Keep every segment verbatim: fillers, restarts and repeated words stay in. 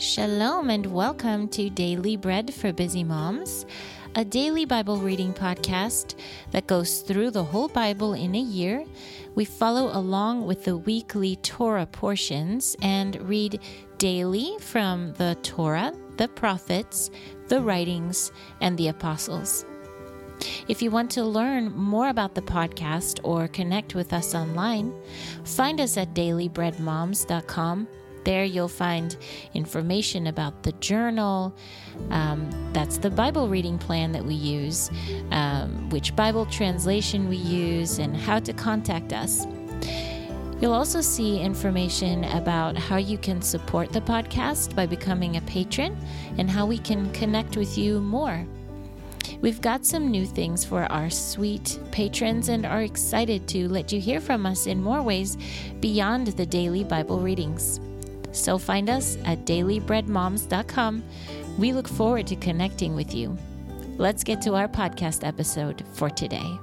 Shalom and welcome to Daily Bread for Busy Moms, a daily Bible reading podcast that goes through the whole Bible in a year. We follow along with the weekly Torah portions and read daily from the Torah, the prophets, the writings, and the apostles. If you want to learn more about the podcast or connect with us online, find us at daily bread moms dot com. There you'll find information about the journal, um, that's the Bible reading plan that we use, um, which Bible translation we use, and how to contact us. You'll also see information about how you can support the podcast by becoming a patron and how we can connect with you more. We've got some new things for our sweet patrons and are excited to let you hear from us in more ways beyond the daily Bible readings. So find us at daily bread moms dot com. We look forward to connecting with you. Let's get to our podcast episode for today.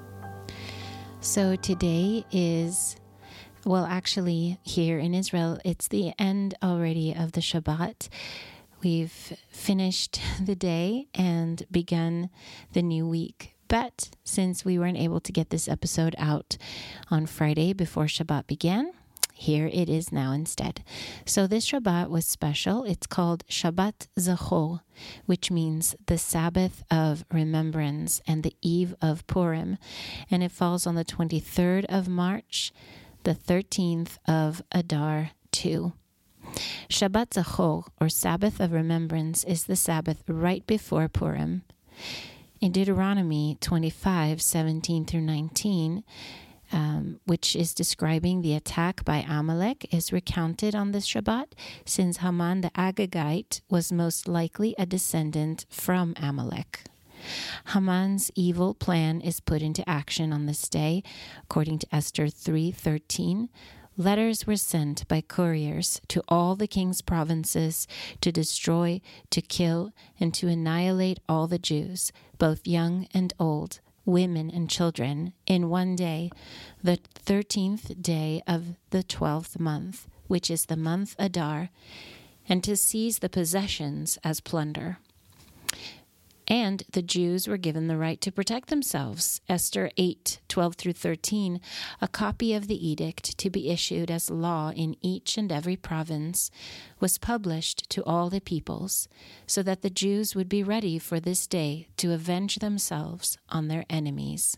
So today is, well, actually here in Israel, it's the end already of the Shabbat. We've finished the day and begun the new week. But since we weren't able to get this episode out on Friday before Shabbat began, here it is now instead. So this Shabbat was special. It's called Shabbat Zachor, which means the Sabbath of Remembrance and the Eve of Purim. And it falls on the twenty-third of March, the thirteenth of Adar two. Shabbat Zachor, or Sabbath of Remembrance, is the Sabbath right before Purim. In Deuteronomy twenty-five, seventeen through nineteen, Um, which is describing the attack by Amalek, is recounted on this Shabbat, since Haman the Agagite was most likely a descendant from Amalek. Haman's evil plan is put into action on this day. According to Esther three thirteen, letters were sent by couriers to all the king's provinces to destroy, to kill, and to annihilate all the Jews, both young and old, women and children, in one day, the thirteenth day of the twelfth month, which is the month Adar, and to seize the possessions as plunder. And the Jews were given the right to protect themselves. Esther eight, twelve through thirteen, a copy of the edict to be issued as law in each and every province was published to all the peoples, so that the Jews would be ready for this day to avenge themselves on their enemies.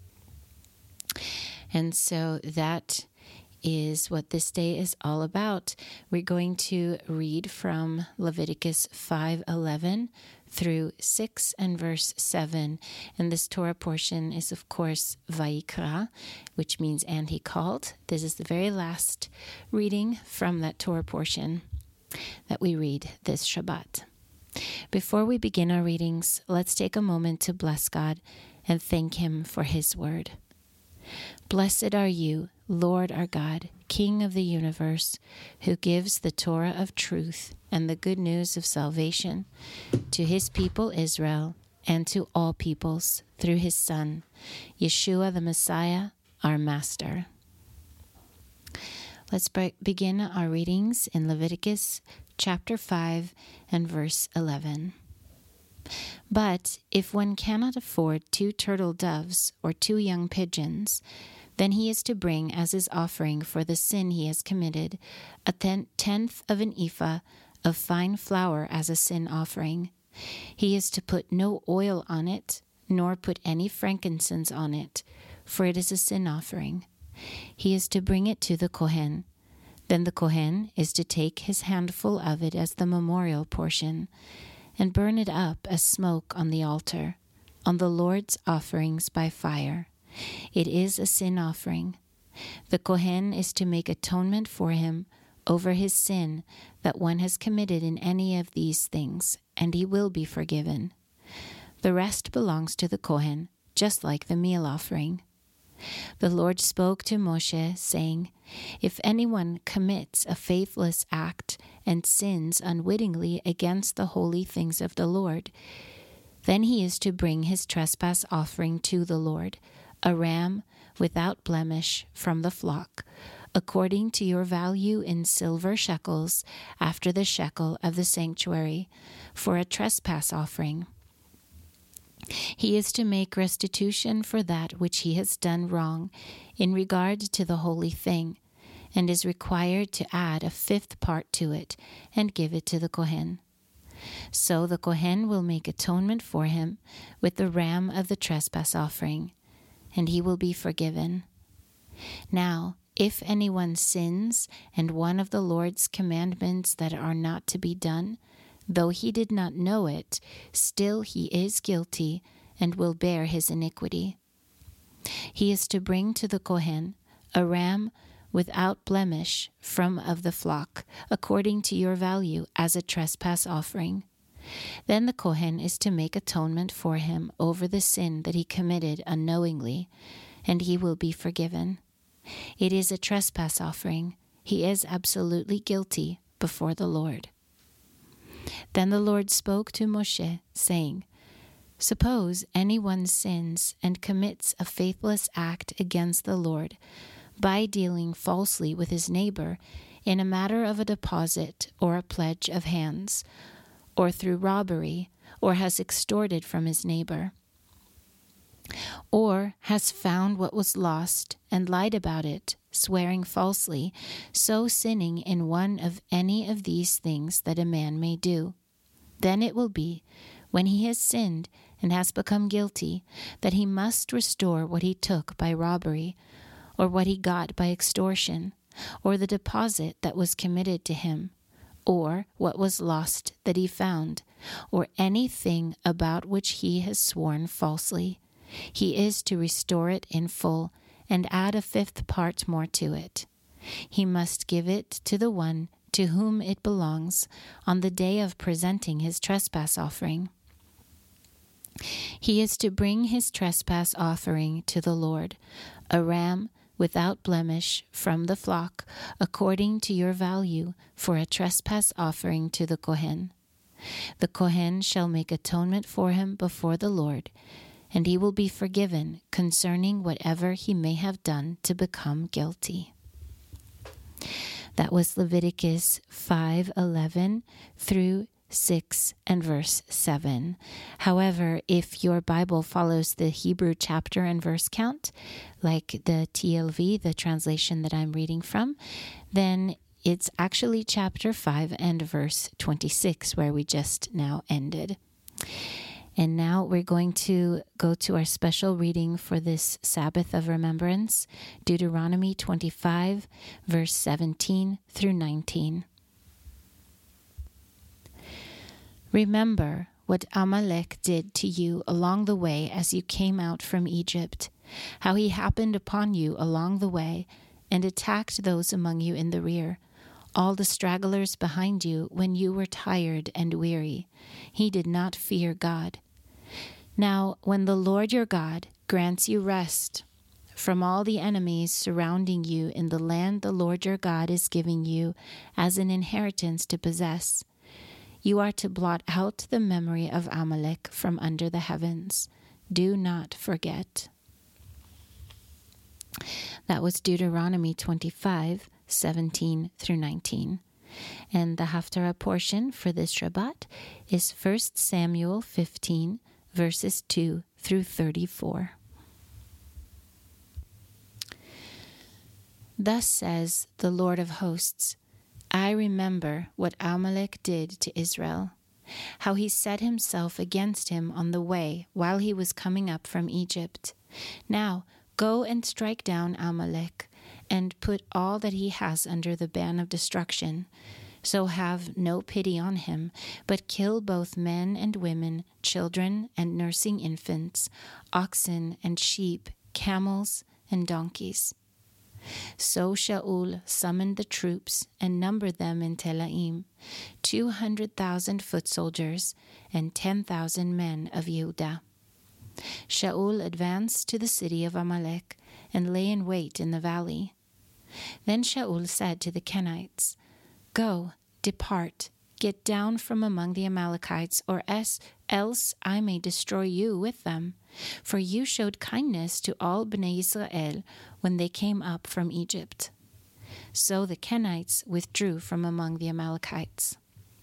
And so that is what this day is all about. We're going to read from Leviticus five eleven through six and verse seven. And this Torah portion is, of course, Vayikra, which means and he called. This is the very last reading from that Torah portion that we read this Shabbat. Before we begin our readings, let's take a moment to bless God and thank him for his word. Blessed are you, Lord our God, King of the universe, who gives the Torah of truth and the good news of salvation to his people Israel and to all peoples through his Son, Yeshua the Messiah, our Master. Let's be- begin our readings in Leviticus chapter five and verse eleven. But if one cannot afford two turtle doves or two young pigeons, then he is to bring as his offering for the sin he has committed a ten- tenth of an ephah of fine flour as a sin offering. He is to put no oil on it, nor put any frankincense on it, for it is a sin offering. He is to bring it to the Kohen. Then the Kohen is to take his handful of it as the memorial portion, and burn it up as smoke on the altar, on the Lord's offerings by fire. It is a sin offering. The Kohen is to make atonement for him over his sin that one has committed in any of these things, and he will be forgiven. The rest belongs to the Kohen, just like the meal offering. The Lord spoke to Moshe, saying, If anyone commits a faithless act and sins unwittingly against the holy things of the Lord, then he is to bring his trespass offering to the Lord, a ram without blemish from the flock, according to your value in silver shekels, after the shekel of the sanctuary, for a trespass offering. He is to make restitution for that which he has done wrong in regard to the holy thing, and is required to add a fifth part to it and give it to the Kohen. So the Kohen will make atonement for him with the ram of the trespass offering, and he will be forgiven. Now, if anyone sins and one of the Lord's commandments that are not to be done, though he did not know it, still he is guilty and will bear his iniquity. He is to bring to the Kohen a ram without blemish from of the flock, according to your value, as a trespass offering. Then the Kohen is to make atonement for him over the sin that he committed unknowingly, and he will be forgiven. It is a trespass offering. He is absolutely guilty before the Lord. Then the Lord spoke to Moshe, saying, Suppose anyone sins and commits a faithless act against the Lord by dealing falsely with his neighbor in a matter of a deposit or a pledge of hands, or through robbery, or has extorted from his neighbor, or has found what was lost and lied about it, swearing falsely, so sinning in one of any of these things that a man may do. Then it will be, when he has sinned and has become guilty, that he must restore what he took by robbery, or what he got by extortion, or the deposit that was committed to him, or what was lost that he found, or anything about which he has sworn falsely. He is to restore it in full, and add a fifth part more to it. He must give it to the one to whom it belongs on the day of presenting his trespass offering. He is to bring his trespass offering to the Lord, a ram without blemish from the flock, according to your value, for a trespass offering to the Kohen. The Kohen shall make atonement for him before the Lord, and he will be forgiven concerning whatever he may have done to become guilty. That was Leviticus five eleven through six and verse seven. However, if your Bible follows the Hebrew chapter and verse count, like the T L V, the translation that I'm reading from, then it's actually chapter five and verse twenty-six, where we just now ended. And now we're going to go to our special reading for this Sabbath of Remembrance, Deuteronomy twenty-five, verse seventeen through nineteen. Remember what Amalek did to you along the way as you came out from Egypt, how he happened upon you along the way and attacked those among you in the rear, all the stragglers behind you when you were tired and weary. He did not fear God. Now, when the Lord your God grants you rest from all the enemies surrounding you in the land the Lord your God is giving you as an inheritance to possess, you are to blot out the memory of Amalek from under the heavens. Do not forget. That was Deuteronomy twenty-five, seventeen through nineteen. And the Haftarah portion for this Shabbat is First Samuel fifteen, verses two through thirty-four. Thus says the Lord of hosts, I remember what Amalek did to Israel, how he set himself against him on the way while he was coming up from Egypt. Now go and strike down Amalek, and put all that he has under the ban of destruction. So have no pity on him, but kill both men and women, children and nursing infants, oxen and sheep, camels and donkeys. So Shaul summoned the troops and numbered them in Telaim, two hundred thousand foot soldiers and ten thousand men of Yehudah. Shaul advanced to the city of Amalek and lay in wait in the valley. Then Shaul said to the Kenites, Go, depart, get down from among the Amalekites, or else I may destroy you with them. For you showed kindness to all Bnei Israel when they came up from Egypt. So the Kenites withdrew from among the Amalekites.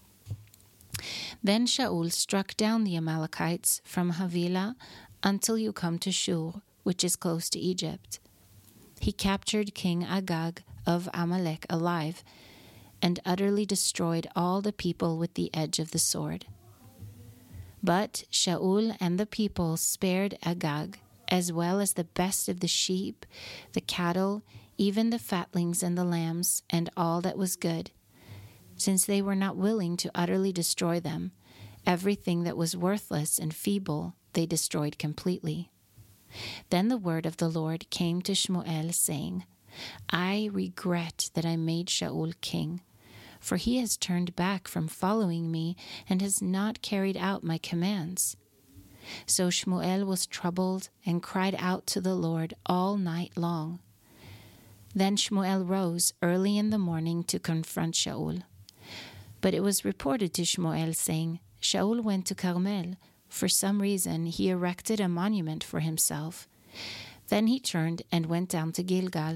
Then Shaul struck down the Amalekites from Havilah until you come to Shur, which is close to Egypt. He captured King Agag of Amalek alive and utterly destroyed all the people with the edge of the sword. But Shaul and the people spared Agag, as well as the best of the sheep, the cattle, even the fatlings and the lambs, and all that was good. Since they were not willing to utterly destroy them, everything that was worthless and feeble they destroyed completely. Then the word of the Lord came to Shmuel, saying, I regret that I made Shaul king, for he has turned back from following me and has not carried out my commands. So Shmuel was troubled and cried out to the Lord all night long. Then Shmuel rose early in the morning to confront Shaul. But it was reported to Shmuel, saying, Shaul went to Carmel. For some reason he erected a monument for himself. Then he turned and went down to Gilgal.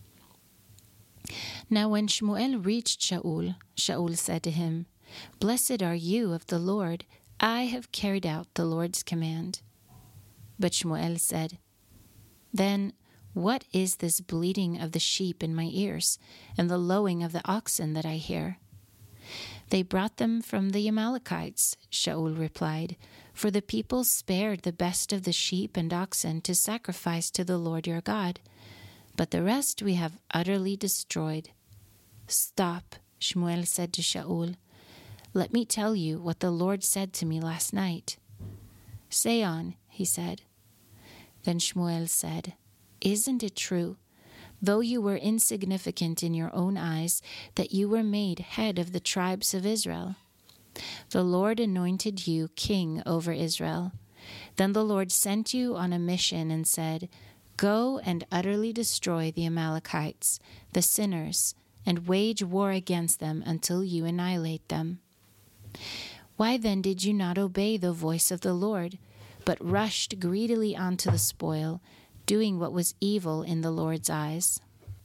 Now when Shmuel reached Shaul, Shaul said to him, Blessed are you of the Lord. I have carried out the Lord's command. But Shmuel said, Then what is this bleating of the sheep in my ears, and the lowing of the oxen that I hear? They brought them from the Amalekites, Shaul replied, for the people spared the best of the sheep and oxen to sacrifice to the Lord your God, but the rest we have utterly destroyed. Stop, Shmuel said to Shaul. Let me tell you what the Lord said to me last night. Say on, he said. Then Shmuel said, Isn't it true, though you were insignificant in your own eyes, that you were made head of the tribes of Israel? The Lord anointed you king over Israel. Then the Lord sent you on a mission and said, Go and utterly destroy the Amalekites, the sinners, and wage war against them until you annihilate them. Why then did you not obey the voice of the Lord, but rushed greedily onto the spoil, doing what was evil in the Lord's eyes?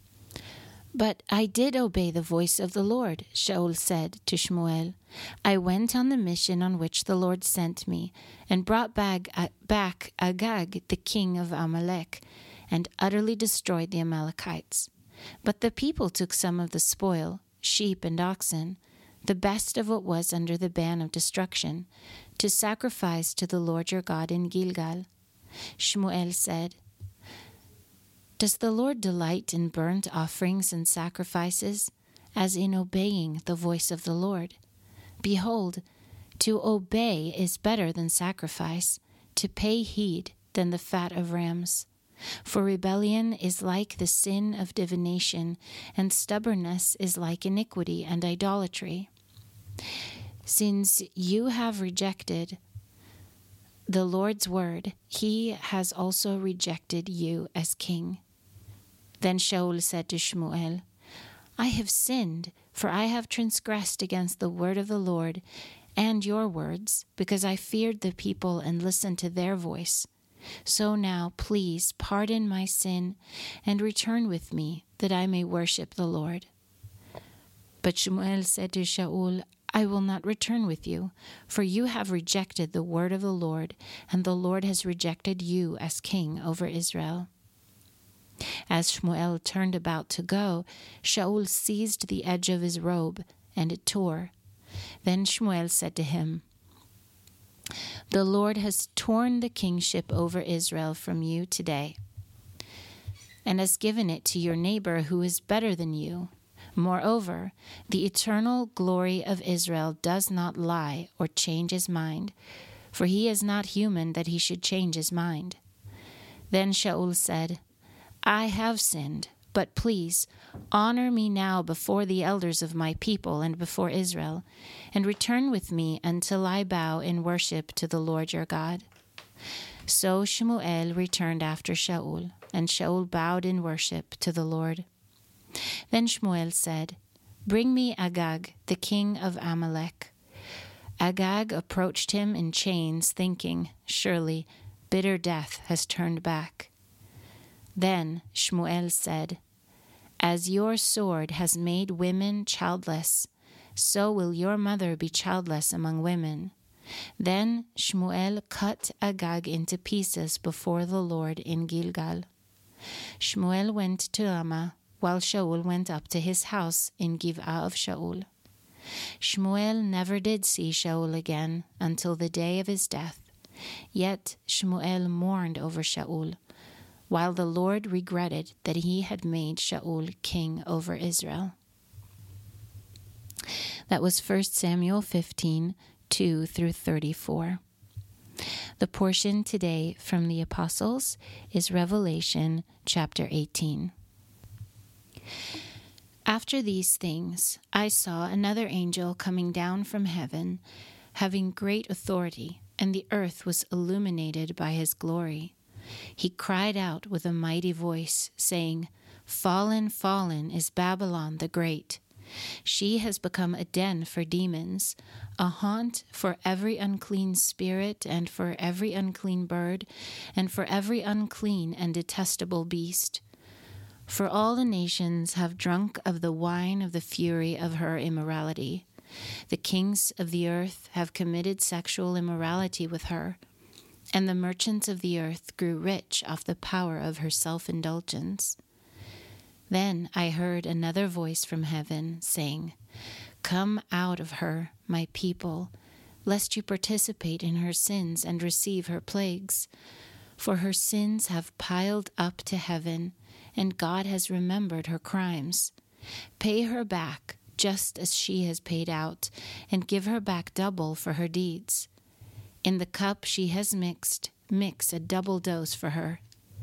But I did obey the voice of the Lord, Shaul said to Shmuel. I went on the mission on which the Lord sent me, and brought back, back Agag, the king of Amalek, and utterly destroyed the Amalekites. But the people took some of the spoil, sheep and oxen, the best of what was under the ban of destruction, to sacrifice to the Lord your God in Gilgal. Shmuel said, Does the Lord delight in burnt offerings and sacrifices, as in obeying the voice of the Lord? Behold, to obey is better than sacrifice, to pay heed than the fat of rams. For rebellion is like the sin of divination, and stubbornness is like iniquity and idolatry. Since you have rejected the Lord's word, he has also rejected you as king. Then Shaul said to Shmuel, I have sinned, for I have transgressed against the word of the Lord and your words, because I feared the people and listened to their voice. So now, please, pardon my sin and return with me, that I may worship the Lord. But Shmuel said to Shaul, I will not return with you, for you have rejected the word of the Lord, and the Lord has rejected you as king over Israel. As Shmuel turned about to go, Shaul seized the edge of his robe, and it tore. Then Shmuel said to him, The Lord has torn the kingship over Israel from you today, and has given it to your neighbor who is better than you. Moreover, the eternal glory of Israel does not lie or change his mind, for he is not human that he should change his mind. Then Shaul said, I have sinned, but please honor me now before the elders of my people and before Israel, and return with me until I bow in worship to the Lord your God. So Shmuel returned after Shaul, and Shaul bowed in worship to the Lord. Then Shmuel said, Bring me Agag, the king of Amalek. Agag approached him in chains, thinking, Surely bitter death has turned back. Then Shmuel said, As your sword has made women childless, so will your mother be childless among women. Then Shmuel cut Agag into pieces before the Lord in Gilgal. Shmuel went to Ramah, while Shaul went up to his house in Giv'ah of Shaul. Shmuel never did see Shaul again until the day of his death. Yet Shmuel mourned over Shaul, while the Lord regretted that he had made Shaul king over Israel. That was First Samuel fifteen, two through thirty-four. The portion today from the Apostles is Revelation chapter eighteen. After these things, I saw another angel coming down from heaven, having great authority, and the earth was illuminated by his glory. He cried out with a mighty voice, saying, "Fallen, fallen is Babylon the Great. She has become a den for demons, a haunt for every unclean spirit and for every unclean bird, and for every unclean and detestable beast. For all the nations have drunk of the wine of the fury of her immorality. The kings of the earth have committed sexual immorality with her, and the merchants of the earth grew rich off the power of her self-indulgence." Then I heard another voice from heaven saying, "Come out of her, my people, lest you participate in her sins and receive her plagues. For her sins have piled up to heaven, and God has remembered her crimes. Pay her back just as she has paid out, and give her back double for her deeds. In the cup she has mixed, mix a double dose for her.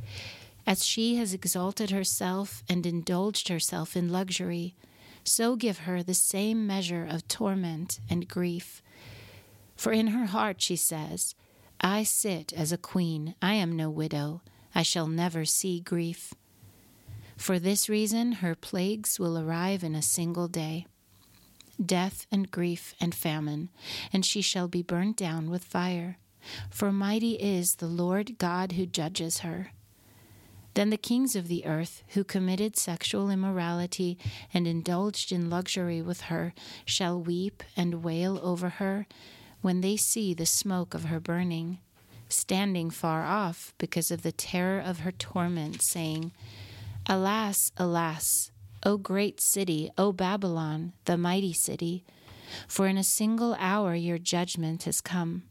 As she has exalted herself and indulged herself in luxury, so give her the same measure of torment and grief. For in her heart she says, 'I sit as a queen, I am no widow, I shall never see grief.' For this reason her plagues will arrive in a single day, death and grief and famine, and she shall be burnt down with fire. For mighty is the Lord God who judges her. Then the kings of the earth, who committed sexual immorality and indulged in luxury with her, shall weep and wail over her when they see the smoke of her burning, standing far off because of the terror of her torment, saying, 'Alas, alas, O great city, O Babylon, the mighty city, for in a single hour your judgment has come.'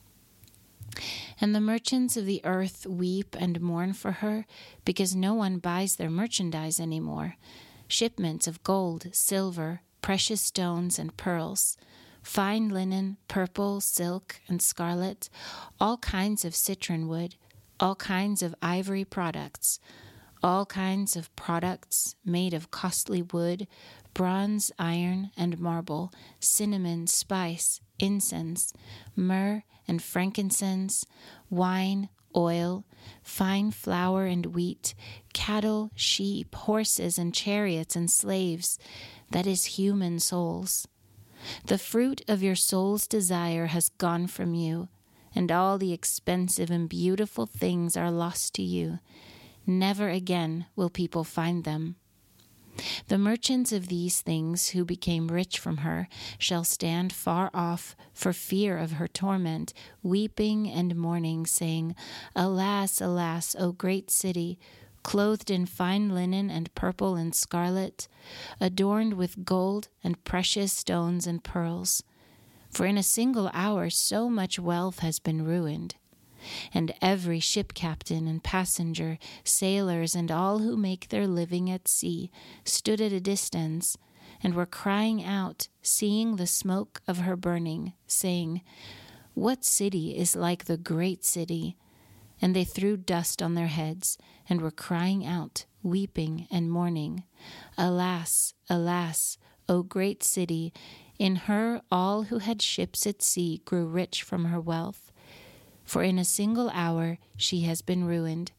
And the merchants of the earth weep and mourn for her, because no one buys their merchandise any more, shipments of gold, silver, precious stones, and pearls, fine linen, purple, silk, and scarlet, all kinds of citron wood, all kinds of ivory products, all kinds of products made of costly wood, bronze, iron, and marble, cinnamon, spice, incense, myrrh, and frankincense, wine, oil, fine flour and wheat, cattle, sheep, horses, and chariots, and slaves, that is, human souls. The fruit of your soul's desire has gone from you, and all the expensive and beautiful things are lost to you. Never again will people find them. The merchants of these things who became rich from her shall stand far off for fear of her torment, weeping and mourning, saying, 'Alas, alas, O great city, clothed in fine linen and purple and scarlet, adorned with gold and precious stones and pearls. For in a single hour so much wealth has been ruined.' And every ship captain and passenger, sailors, and all who make their living at sea stood at a distance and were crying out, seeing the smoke of her burning, saying, 'What city is like the great city?' And they threw dust on their heads and were crying out, weeping and mourning, 'Alas, alas, O great city! In her all who had ships at sea grew rich from her wealth. For in a single hour she has been ruined.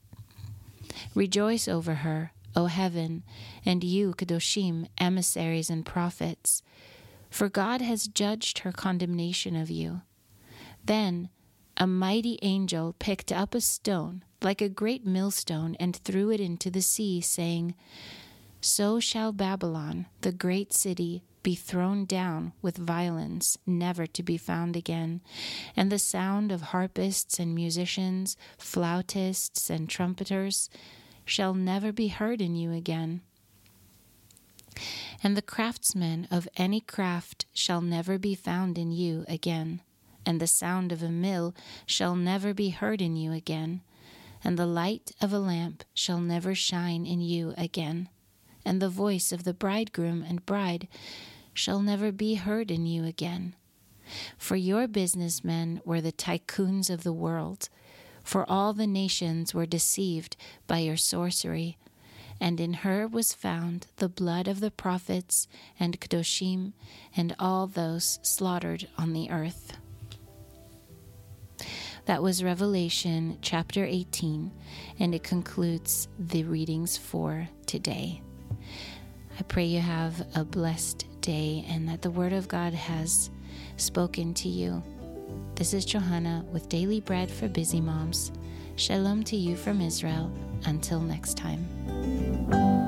Rejoice over her, O heaven, and you, Kedoshim, emissaries and prophets, for God has judged her condemnation of you.' Then a mighty angel picked up a stone, like a great millstone, and threw it into the sea, saying, So shall Babylon, the great city, be thrown down with violence, never to be found again, and the sound of harpists and musicians, flautists and trumpeters shall never be heard in you again. And the craftsmen of any craft shall never be found in you again, and the sound of a mill shall never be heard in you again, and the light of a lamp shall never shine in you again, and the voice of the bridegroom and bride shall never be heard in you again. For your businessmen were the tycoons of the world, for all the nations were deceived by your sorcery, and in her was found the blood of the prophets and Kedoshim and all those slaughtered on the earth. That was Revelation chapter eighteen, and it concludes the readings for today. I pray you have a blessed day and that the Word of God has spoken to you. This is Johanna with Daily Bread for Busy Moms. Shalom to you from Israel. Until next time.